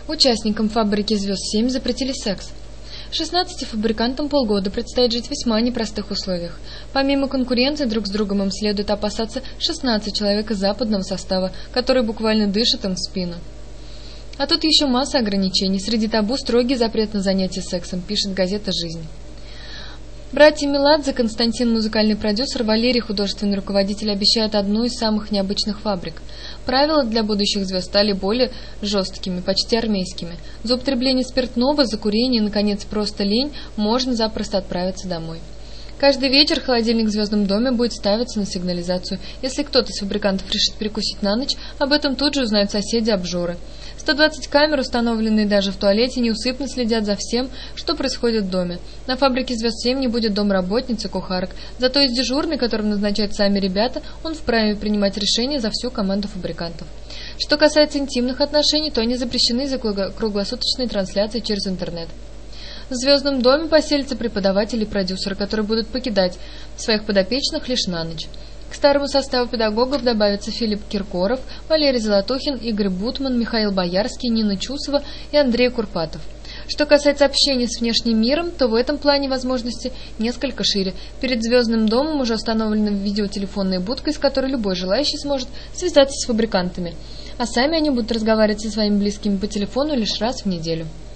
Участникам фабрики «Звезд-7» запретили секс. 16 фабрикантам полгода предстоит жить в весьма непростых условиях. Помимо конкуренции друг с другом им следует опасаться 16 человек из западного состава, которые буквально дышат им в спину. А тут еще масса ограничений. Среди табу строгий запрет на занятия сексом, пишет газета «Жизнь». Братья Меладзе, Константин, музыкальный продюсер, Валерий, художественный руководитель, обещают одну из самых необычных фабрик. Правила для будущих звезд стали более жесткими, почти армейскими. За употребление спиртного, за курение и, наконец, просто лень можно запросто отправиться домой. Каждый вечер холодильник в «Звездном доме» будет ставиться на сигнализацию. Если кто-то из фабрикантов решит перекусить на ночь, об этом тут же узнают соседи-обжоры. 120 камер, установленные даже в туалете, неусыпно следят за всем, что происходит в доме. На фабрике «Звезд-7» не будет домработниц и кухарок. Зато есть дежурный, которого назначают сами ребята, он вправе принимать решения за всю команду фабрикантов. Что касается интимных отношений, то они запрещены из-за круглосуточной трансляции через интернет. В «Звездном доме» поселятся преподаватели и продюсеры, которые будут покидать своих подопечных лишь на ночь. К старому составу педагогов добавятся Филипп Киркоров, Валерий Золотухин, Игорь Бутман, Михаил Боярский, Нина Чусова и Андрей Курпатов. Что касается общения с внешним миром, то в этом плане возможности несколько шире. Перед «Звездным домом» уже установлена видеотелефонная будка, из которой любой желающий сможет связаться с фабрикантами. А сами они будут разговаривать со своими близкими по телефону лишь раз в неделю.